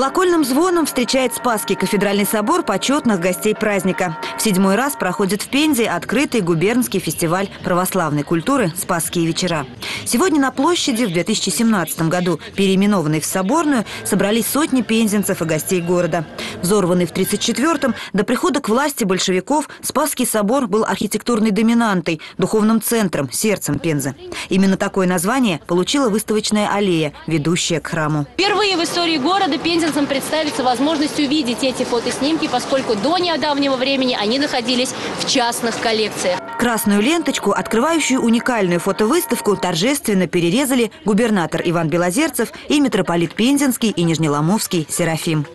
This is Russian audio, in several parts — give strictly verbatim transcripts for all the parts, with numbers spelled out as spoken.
Колокольным звоном встречает Спасский кафедральный собор почетных гостей праздника. В седьмой раз проходит в Пензе открытый губернский фестиваль православной культуры «Спасские вечера». Сегодня на площади в две тысячи семнадцатом году, переименованной в Соборную, собрались сотни пензенцев и гостей города. Взорванный в тридцать четвёртом, до прихода к власти большевиков, Спасский собор был архитектурной доминантой, духовным центром, сердцем Пензы. Именно такое название получила выставочная аллея, ведущая к храму. Впервые в истории города пензенцам представится возможность увидеть эти фотоснимки, поскольку до недавнего времени они находились в частных коллекциях. Красную ленточку, открывающую уникальную фотовыставку, торжественно перерезали губернатор Иван Белозерцев и митрополит Пензенский и Нижнеломовский Серафим.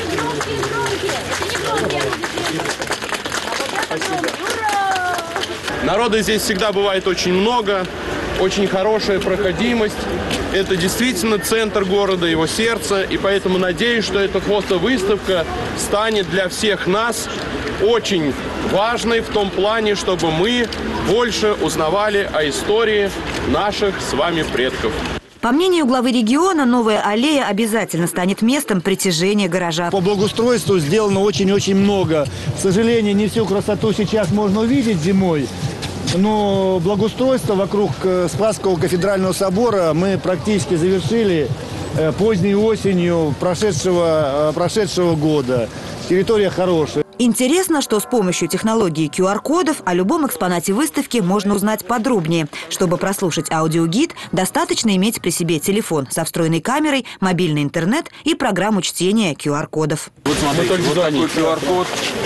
Народа здесь всегда бывает очень много, очень хорошая проходимость. Это действительно центр города, его сердце. И поэтому надеюсь, что эта фотовыставка станет для всех нас очень важной в том плане, чтобы мы больше узнавали о истории наших с вами предков. По мнению главы региона, новая аллея обязательно станет местом притяжения горожан. По благоустройству сделано очень-очень много. К сожалению, не всю красоту сейчас можно увидеть зимой. Но благоустройство вокруг Спасского кафедрального собора мы практически завершили поздней осенью прошедшего, прошедшего года. Территория хорошая. Интересно, что с помощью технологии ку ар кодов о любом экспонате выставки можно узнать подробнее. Чтобы прослушать аудиогид, достаточно иметь при себе телефон со встроенной камерой, мобильный интернет и программу чтения ку ар кодов. Вот смотрите, вот такой ку ар код.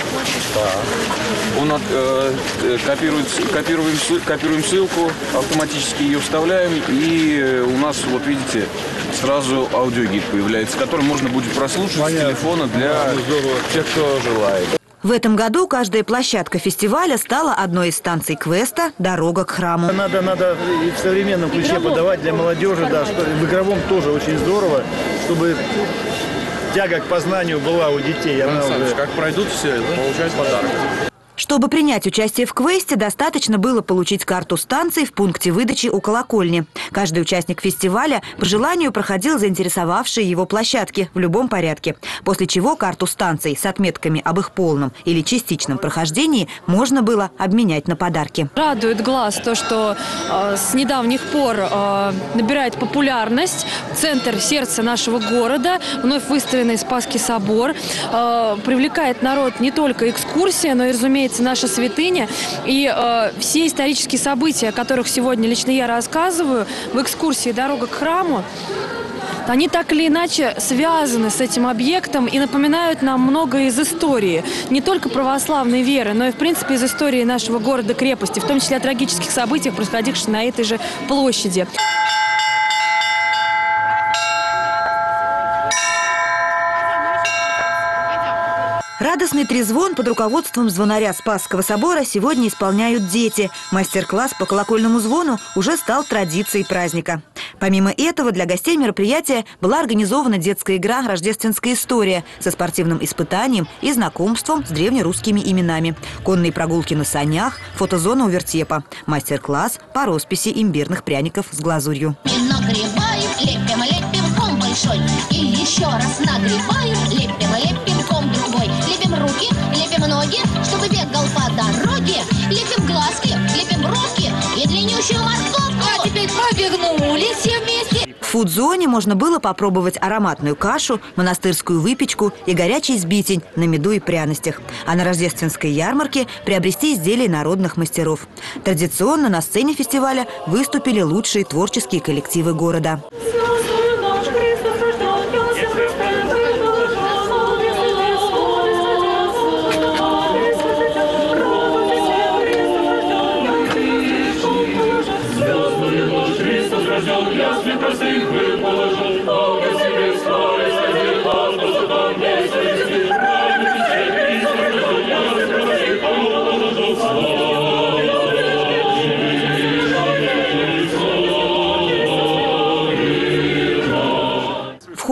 Он от, э, копирует, копируем, копируем ссылку, автоматически ее вставляем, и у нас, вот видите, сразу аудиогид появляется, который можно будет прослушать с телефона для тех, кто желает. В этом году каждая площадка фестиваля стала одной из станций квеста «Дорога к храму». Надо, надо и в современном ключе подавать для молодежи, да, что в игровом тоже очень здорово, чтобы тяга к познанию была у детей. Она уже... Как пройдут все, получают подарок. Чтобы принять участие в квесте, достаточно было получить карту станции в пункте выдачи у колокольни. Каждый участник фестиваля по желанию проходил заинтересовавшие его площадки в любом порядке, после чего карту станций с отметками об их полном или частичном прохождении можно было обменять на подарки. Радует глаз то, что э, с недавних пор э, набирает популярность центр сердца нашего города, вновь выставленный Спасский собор, э, привлекает народ не только экскурсия, но и, разумеется, наша святыня. И э, все исторические события, о которых сегодня лично я рассказываю в экскурсии «Дорога к храму», они так или иначе связаны с этим объектом и напоминают нам многое из истории. Не только православной веры, но и, в принципе, из истории нашего города-крепости, в том числе о трагических событиях, происходивших на этой же площади. Радостный трезвон под руководством звонаря Спасского собора сегодня исполняют дети. Мастер-класс по колокольному звону уже стал традицией праздника. Помимо этого, для гостей мероприятия была организована детская игра «Рождественская история» со спортивным испытанием и знакомством с древнерусскими именами. Конные прогулки на санях, фотозона у вертепа, мастер-класс по росписи имбирных пряников с глазурью. И нагреваем, лепим, лепим ком большой. И еще раз нагреваем, лепим, лепим ком другой. Лепим руки, лепим ноги, чтобы бегал по дороге. Лепим глазки, лепим бровки и длиннющую морковку. А теперь побегнули все вместе. В фудзоне можно было попробовать ароматную кашу, монастырскую выпечку и горячий сбитень на меду и пряностях. А на рождественской ярмарке приобрести изделия народных мастеров. Традиционно на сцене фестиваля выступили лучшие творческие коллективы города.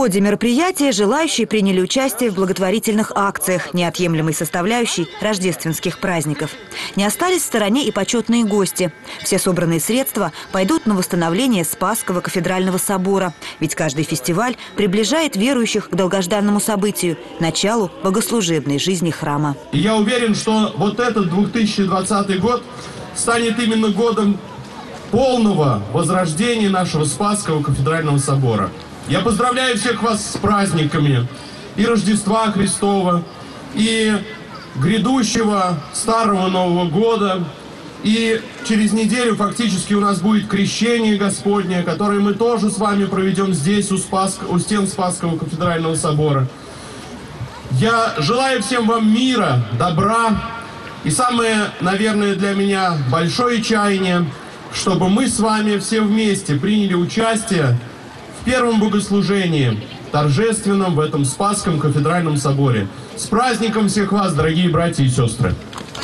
ходе мероприятия желающие приняли участие в благотворительных акциях, неотъемлемой составляющей рождественских праздников. Не остались в стороне и почетные гости. Все собранные средства пойдут на восстановление Спасского кафедрального собора. Ведь каждый фестиваль приближает верующих к долгожданному событию – началу богослужебной жизни храма. И я уверен, что вот этот две тысячи двадцатый год станет именно годом полного возрождения нашего Спасского кафедрального собора. Я поздравляю всех вас с праздниками и Рождества Христова, и грядущего Старого Нового года. И через неделю фактически у нас будет крещение Господне, которое мы тоже с вами проведем здесь, у, Спас... у стен Спасского кафедрального собора. Я желаю всем вам мира, добра и самое, наверное, для меня большое чаяние, чтобы мы с вами все вместе приняли участие в первом богослужении, торжественном в этом Спасском кафедральном соборе. С праздником всех вас, дорогие братья и сестры!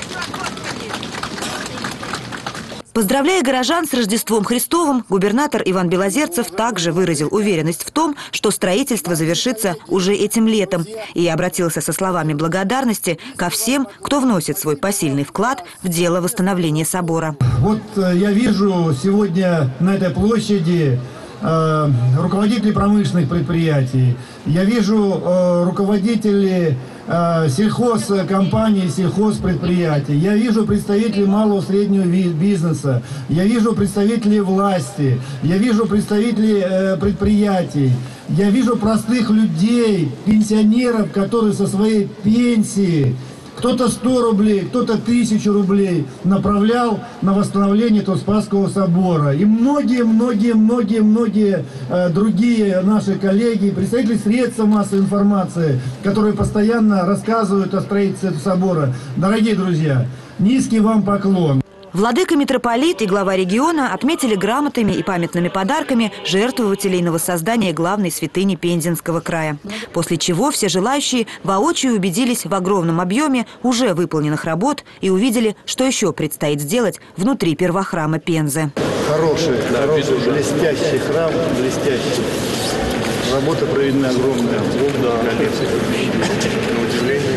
Поздравляя горожан с Рождеством Христовым, губернатор Иван Белозерцев также выразил уверенность в том, что строительство завершится уже этим летом, и обратился со словами благодарности ко всем, кто вносит свой посильный вклад в дело восстановления собора. Вот я вижу сегодня на этой площади э, руководителей промышленных предприятий, я вижу э, руководителей э, сельхозкомпаний, сельхозпредприятий, я вижу представителей малого и среднего бизнеса, я вижу представителей власти, я вижу представителей э, предприятий, я вижу простых людей, пенсионеров, которые со своей пенсии, кто-то сто рублей, кто-то тысячу рублей направлял на восстановление этого Спасского собора. И многие-многие-многие-многие э, другие наши коллеги, представители средств массовой информации, которые постоянно рассказывают о строительстве этого собора. Дорогие друзья, низкий вам поклон. Владыка митрополит и глава региона отметили грамотами и памятными подарками жертвователей на воссоздание главной святыни Пензенского края. После чего все желающие воочию убедились в огромном объеме уже выполненных работ и увидели, что еще предстоит сделать внутри первохрама Пензы. Хороший, хороший, блестящий храм, блестящий. Работа проведена огромная. Да, на удивление.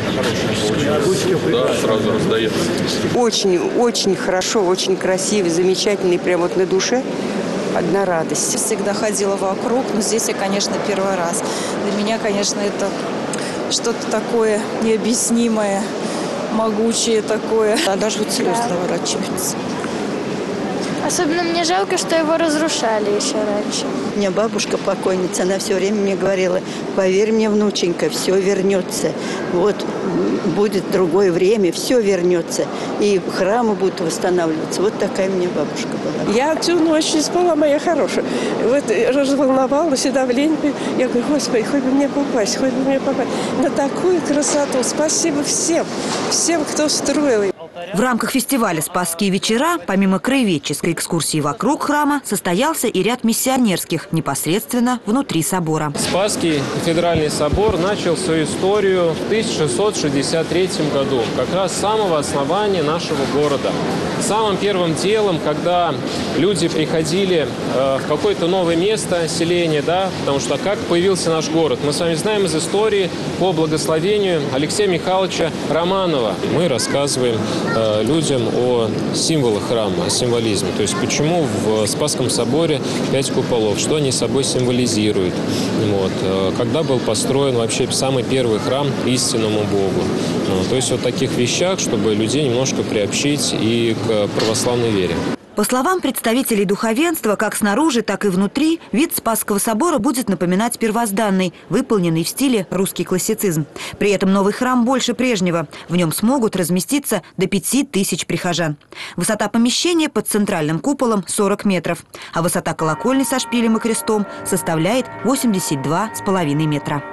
Да, сразу раздается. Очень, очень хорошо, очень красивый, замечательный, прям вот на душе одна радость. Всегда ходила вокруг, но здесь я, конечно, первый раз. Для меня, конечно, это что-то такое необъяснимое, могучее такое. А даже вот слезы наворачиваются. Особенно мне жалко, что его разрушали еще раньше. У меня бабушка покойница, она все время мне говорила: поверь мне, внученька, все вернется. Вот будет другое время, все вернется. И храмы будут восстанавливаться. Вот такая у меня бабушка была. Я всю ночь не спала, моя хорошая. Вот разволновалась, и давление. Я говорю: Господи, хоть бы мне попасть, хоть бы мне попасть на такую красоту. Спасибо всем, всем, кто строил. В рамках фестиваля «Спасские вечера» помимо краеведческой экскурсии вокруг храма состоялся и ряд миссионерских непосредственно внутри собора. Спасский кафедральный собор начал свою историю в тысяча шестьсот шестьдесят третьем году, как раз с самого основания нашего города. Самым первым делом, когда люди приходили э, в какое-то новое место селения, да, потому что как появился наш город, мы с вами знаем из истории по благословению Алексея Михайловича Романова. Мы рассказываем э, людям о символах храма, о символизме, то есть почему в Спасском соборе пять куполов, что они собой символизируют. Вот. Э, когда был построен вообще самый первый храм истинному Богу. Ну, то есть вот таких вещах, чтобы людей немножко приобщить и к православной вере. По словам представителей духовенства, как снаружи, так и внутри, вид Спасского собора будет напоминать первозданный, выполненный в стиле русский классицизм. При этом новый храм больше прежнего. В нем смогут разместиться до пяти тысяч прихожан. Высота помещения под центральным куполом сорок метров, а высота колокольни со шпилем и крестом составляет восемьдесят два с половиной метра.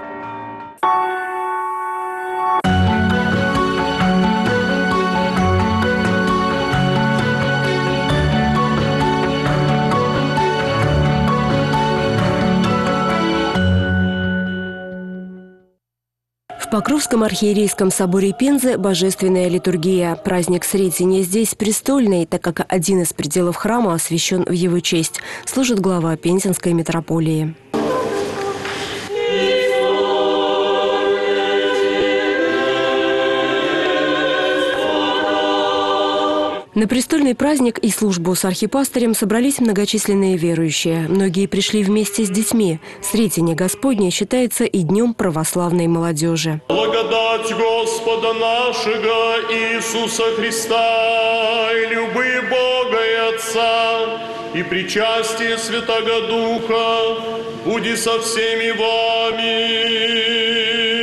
В Покровском архиерейском соборе Пензы божественная литургия. Праздник Сретения здесь престольный, так как один из пределов храма освящен в его честь, служит глава Пензенской митрополии. На престольный праздник и службу с архипастырем собрались многочисленные верующие. Многие пришли вместе с детьми. Сретение Господне считается и Днем православной молодежи. Благодать Господа нашего Иисуса Христа, и любы Бога и Отца, и причастие Святого Духа, буди со всеми вами.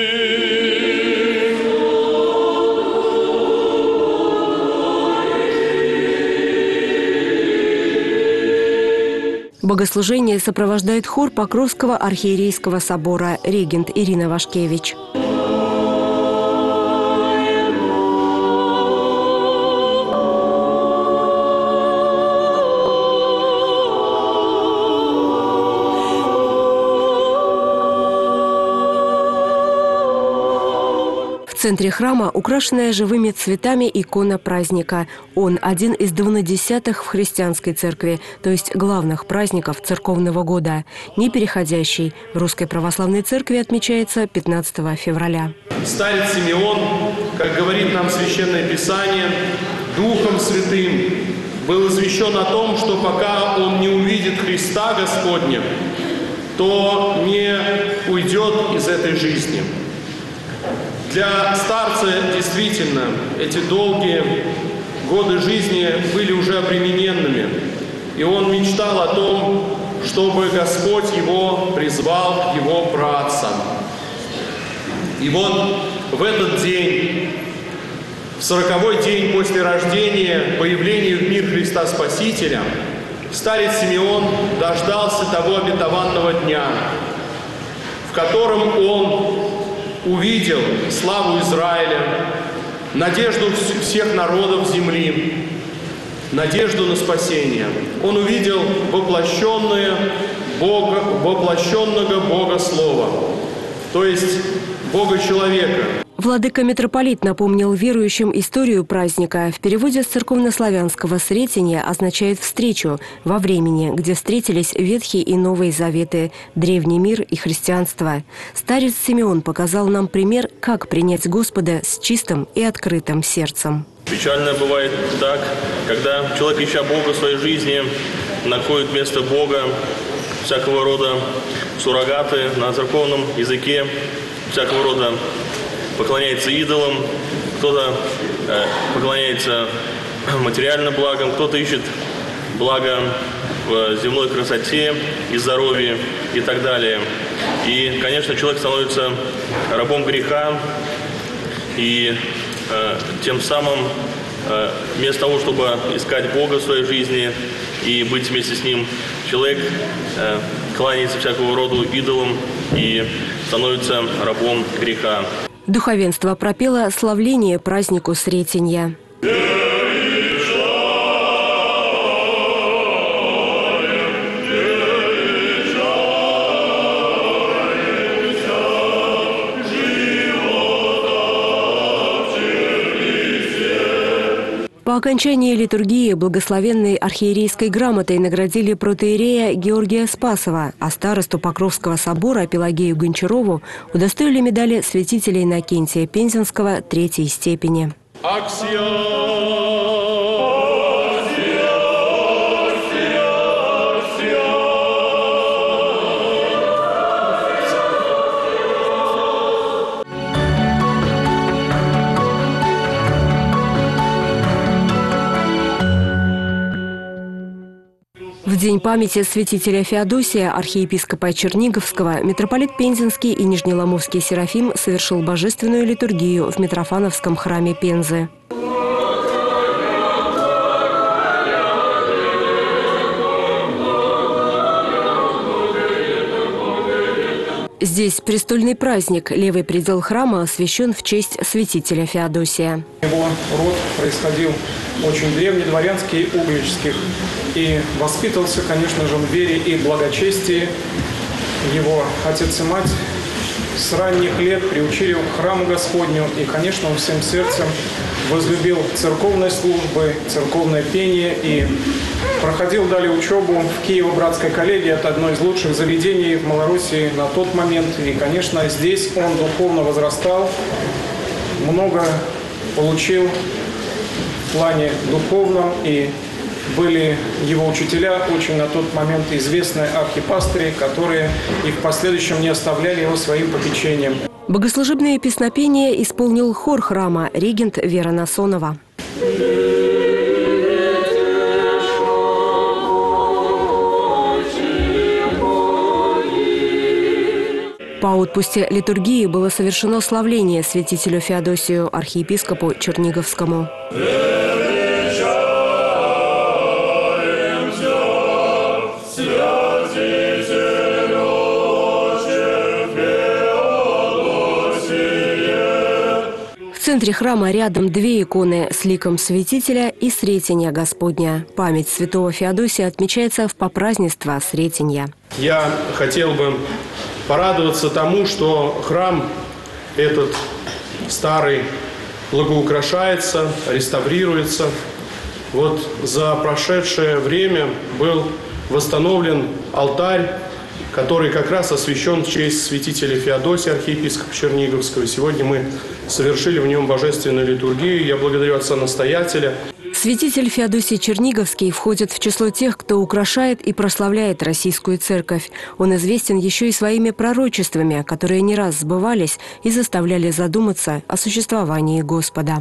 Богослужение сопровождает хор Покровского архиерейского собора, регент Ирина Вашкевич. В центре храма украшенная живыми цветами икона праздника. Он один из двунадесятых в христианской церкви, то есть главных праздников церковного года. Непереходящий. В Русской Православной Церкви отмечается пятнадцатого февраля. Старец Симеон, как говорит нам Священное Писание, Духом Святым был извещен о том, что пока он не увидит Христа Господня, то не уйдет из этой жизни. Для старца действительно эти долгие годы жизни были уже обремененными, и он мечтал о том, чтобы Господь его призвал к его працам. И вот в этот день, в сороковой день после рождения, появления в мир Христа Спасителя, старец Симеон дождался того обетованного дня, в котором он увидел славу Израиля, надежду всех народов земли, надежду на спасение. Он увидел воплощенное Бога, воплощенного Бога Слова, то есть Бога-человека. Владыка-митрополит напомнил верующим историю праздника. В переводе с церковнославянского «сретение» означает «встречу» во времени, где встретились Ветхий и Новый Заветы, древний мир и христианство. Старец Симеон показал нам пример, как принять Господа с чистым и открытым сердцем. Печально бывает так, когда человек, ища Бога в своей жизни, находит вместо Бога всякого рода суррогаты на церковном языке, всякого рода поклоняется идолам, кто-то э, поклоняется материальным благам, кто-то ищет благо в земной красоте и здоровье и так далее. И, конечно, человек становится рабом греха, и э, тем самым э, вместо того, чтобы искать Бога в своей жизни и быть вместе с Ним, человек э, кланяется всякого рода идолам и становится рабом греха. Духовенство пропело славление празднику Сретенья. По окончании литургии благословенной архиерейской грамотой наградили протоиерея Георгия Спасова, а старосту Покровского собора Пелагею Гончарову удостоили медали святителя Иннокентия Пензенского третьей степени. В день памяти святителя Феодосия, архиепископа Черниговского, митрополит Пензенский и Нижнеломовский Серафим совершил божественную литургию в Митрофановском храме Пензы. Здесь престольный праздник. Левый предел храма освящен в честь святителя Феодосия. Его род происходил очень древний, дворянский, угличских. И воспитывался, конечно же, в вере и благочестии. Его отец и мать с ранних лет приучили к храму Господню. И, конечно, он всем сердцем возлюбил церковные службы, церковное пение. И проходил далее учебу в Киево-Братской коллегии. Это одно из лучших заведений в Малороссии на тот момент. И, конечно, здесь он духовно возрастал, много получил в плане духовном, и были его учителя, очень на тот момент известные архипастыри, которые и в последующем не оставляли его своим попечением. Богослужебное песнопение исполнил хор храма регент Вера Насонова. По отпусте литургии было совершено славление святителю Феодосию, архиепископу Черниговскому. В центре храма рядом две иконы с ликом святителя и Сретения Господня. Память святого Феодосия отмечается в попразднество Сретения. Я хотел бы порадоваться тому, что храм этот старый благоукрашается, реставрируется. Вот за прошедшее время был восстановлен алтарь, который как раз освящен в честь святителя Феодосия, архиепископа Черниговского. Сегодня мы совершили в нем божественную литургию. Я благодарю отца-настоятеля. Святитель Феодосий Черниговский входит в число тех, кто украшает и прославляет российскую церковь. Он известен еще и своими пророчествами, которые не раз сбывались и заставляли задуматься о существовании Господа.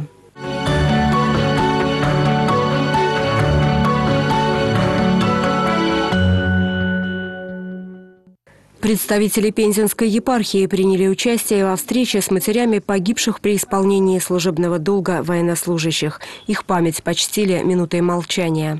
Представители Пензенской епархии приняли участие во встрече с матерями погибших при исполнении служебного долга военнослужащих. Их память почтили минутой молчания.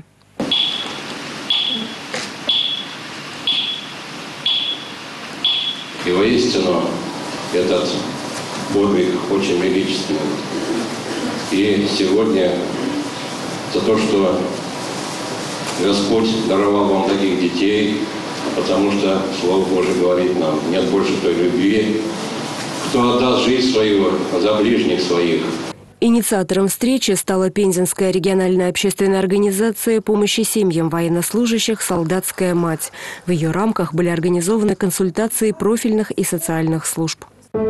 И воистину этот подвиг очень величественный. И сегодня за то, что Господь даровал вам таких детей, потому что Слово Божие говорит нам: нет больше той любви, кто отдаст жизнь свою за ближних своих. Инициатором встречи стала Пензенская региональная общественная организация помощи семьям военнослужащих «Солдатская мать». В ее рамках были организованы консультации профильных и социальных служб.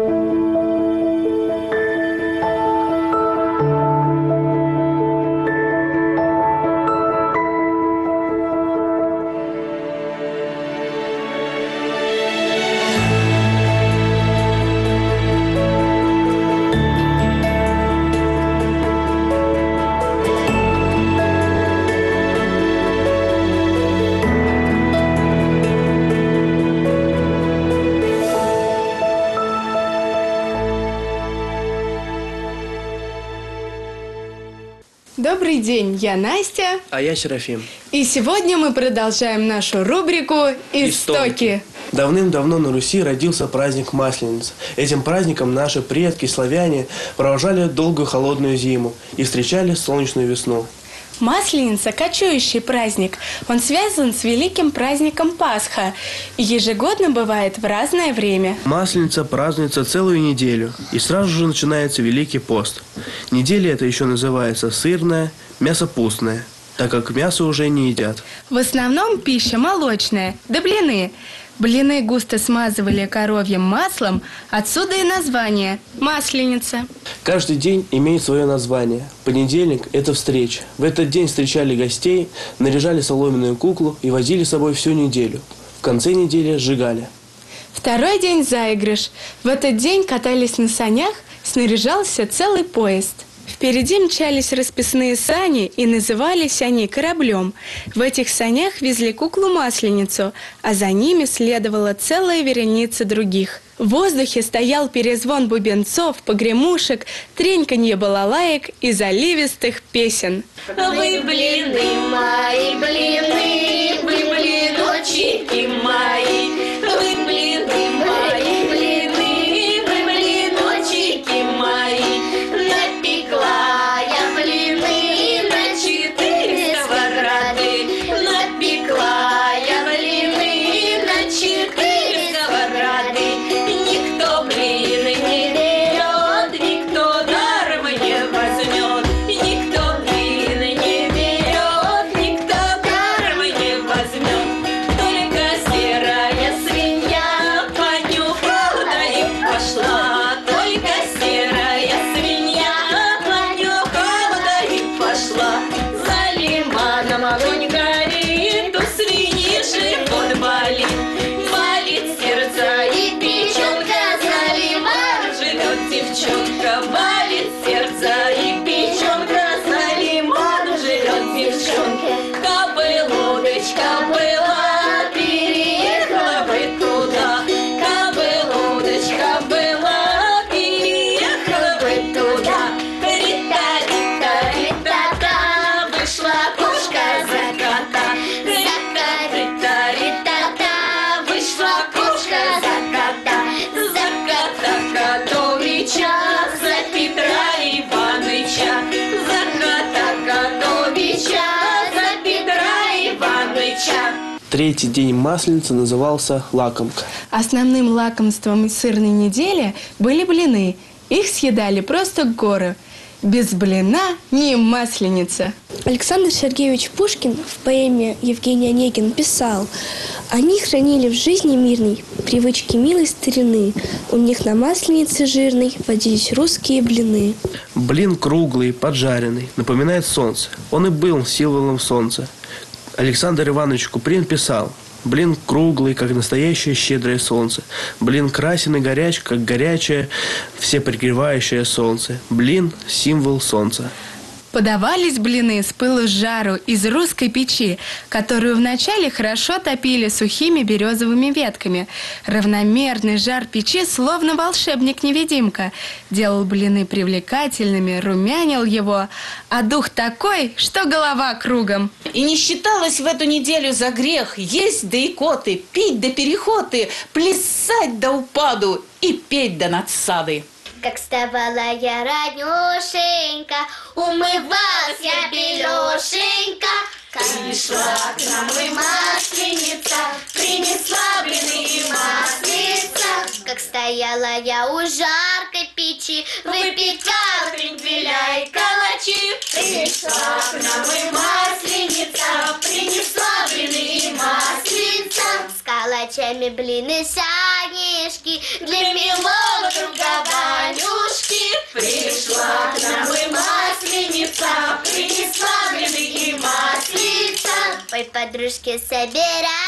Добрый день, я Настя. А я Серафим. И сегодня мы продолжаем нашу рубрику «Истоки». Давным-давно на Руси родился праздник Масленицы. Этим праздником наши предки, славяне, провожали долгую холодную зиму и встречали солнечную весну. Масленица – кочующий праздник. Он связан с великим праздником Пасха и ежегодно бывает в разное время. Масленица празднуется целую неделю, и сразу же начинается Великий пост. Неделя эта еще называется сырная, мясопустная, так как мясо уже не едят. В основном пища молочная, да блины. Блины густо смазывали коровьим маслом, отсюда и название – Масленица. Каждый день имеет свое название. Понедельник – это встреча. В этот день встречали гостей, наряжали соломенную куклу и возили с собой всю неделю. В конце недели сжигали. Второй день – заигрыш. В этот день катались на санях, снаряжался целый поезд. Впереди мчались расписные сани, и назывались они кораблем. В этих санях везли куклу-масленицу, а за ними следовала целая вереница других. В воздухе стоял перезвон бубенцов, погремушек, треньканье балалаек и заливистых песен. Вы блины мои, блины, вы блиночки мои, вы блины мои, блины, вы блиночки мои. Напекла я блины на четыре сковороды, напекла я блины на четыре сковороды. Никто блины не берет, никто даром не возьмет, никто блины не берет, никто даром не возьмет. Только сера девчонка, валит сердце и печенка, за лимоном живет девчонка. Кабы лодочка была, переехала бы туда. Кабы лодочка была, переехала бы туда. Рита, рита, рита-та, вышла кошка за кота. Рита, рита, рита-та, вышла кошка за кота. За кота Котовича, за Петра Иваныча. За кота Котовича, за Петра Иваныча. Третий день Масленицы назывался лакомка. Основным лакомством сырной недели были блины. Их съедали просто горы. Без блина не масленица. Александр Сергеевич Пушкин в поэме «Евгений Онегин» писал: «Они хранили в жизни мирной привычки милой старины. У них на масленице жирной водились русские блины». Блин круглый, поджаренный, напоминает солнце. Он и был символом солнца. Александр Иванович Куприн писал: блин круглый, как настоящее щедрое солнце. Блин красен и горяч, как горячее, всепригревающее солнце. Блин – символ солнца. Подавались блины с пылу с жару из русской печи, которую вначале хорошо топили сухими березовыми ветками. Равномерный жар печи, словно волшебник-невидимка, делал блины привлекательными, румянил его, а дух такой, что голова кругом. И не считалось в эту неделю за грех есть да икоты, пить да переходы, плясать да упаду и петь да надсады. Как вставала я ранешенька, умывалась я белешенька. Пришла к нам и масленица, принесла блины и масленица. Как стояла я у жаркой печи, выпекала кренделя и калачи. Пришла к нам и масленица, принесла блины и масленица. С калачами блины санишки, для милого друга Ванюшки. Пришла к нам и масленица, принесла блины и масленица. Ой, подружки, собирайтесь,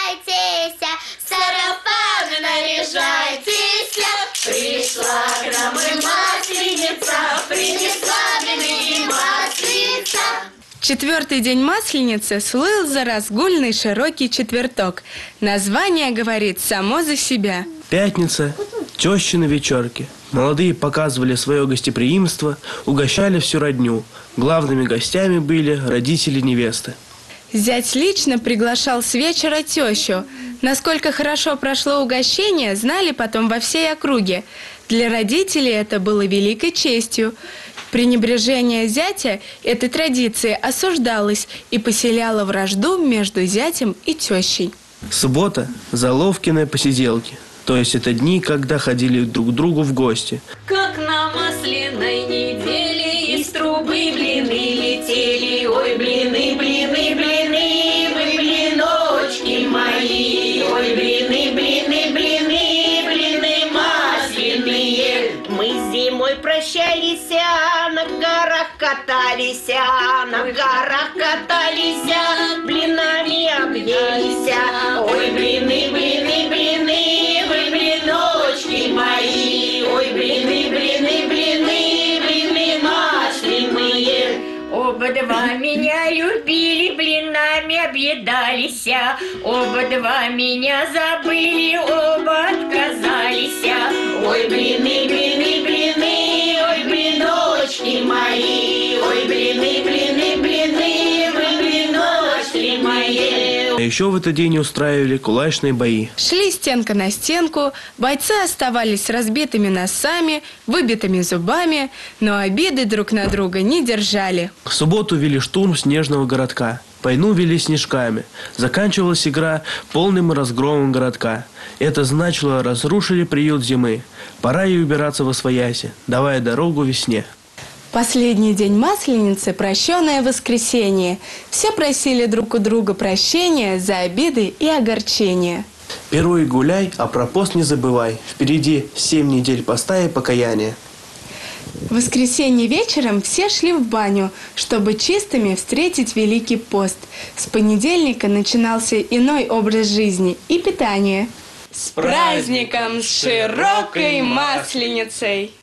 сарафаны наряжайтесь. Пришла к нам и масленица, принесла блины и масленица. Четвертый день Масленицы слыл за разгульный широкий четверток. Название говорит само за себя. Пятница, тещины вечерки. Молодые показывали свое гостеприимство, угощали всю родню. Главными гостями были родители невесты. Зять лично приглашал с вечера тещу. Насколько хорошо прошло угощение, знали потом во всей округе. Для родителей это было великой честью. Пренебрежение зятя этой традиции осуждалось и поселяло вражду между зятем и тещей. Суббота – заловкиные посиделки. То есть это дни, когда ходили друг к другу в гости. Как на масляной неделе из трубы блины летели. Ой, блины, блины, блины, вы блиночки мои. Ой, блины, блины, блины, блины масляные. Мы зимой прощались, на горах катались, на горах катались, блинами объелись. Ой, блины, блины, блины, вы блиночки мои. Ой, блины, блины, блины, блины масляные. Оба два меня любили, блинами объедались. Оба два меня забыли, оба отказались. Ой, блины, блины, блины, ой, блиночки мои. Ой, блины, блины, блины, вы блиночки мои. А еще в этот день устраивали кулачные бои. Шли стенка на стенку, бойцы оставались с разбитыми носами, выбитыми зубами, но обиды друг на друга не держали. В субботу вели штурм снежного городка. Войну вели снежками. Заканчивалась игра полным разгромом городка. Это значило, разрушили приют зимы. Пора ей убираться восвояси, давая дорогу весне. Последний день Масленицы – прощенное воскресенье. Все просили друг у друга прощения за обиды и огорчения. Пируй гуляй, а про пост не забывай. Впереди семь недель поста и покаяния. В воскресенье вечером все шли в баню, чтобы чистыми встретить Великий пост. С понедельника начинался иной образ жизни и питания. С праздником, с широкой Масленицей!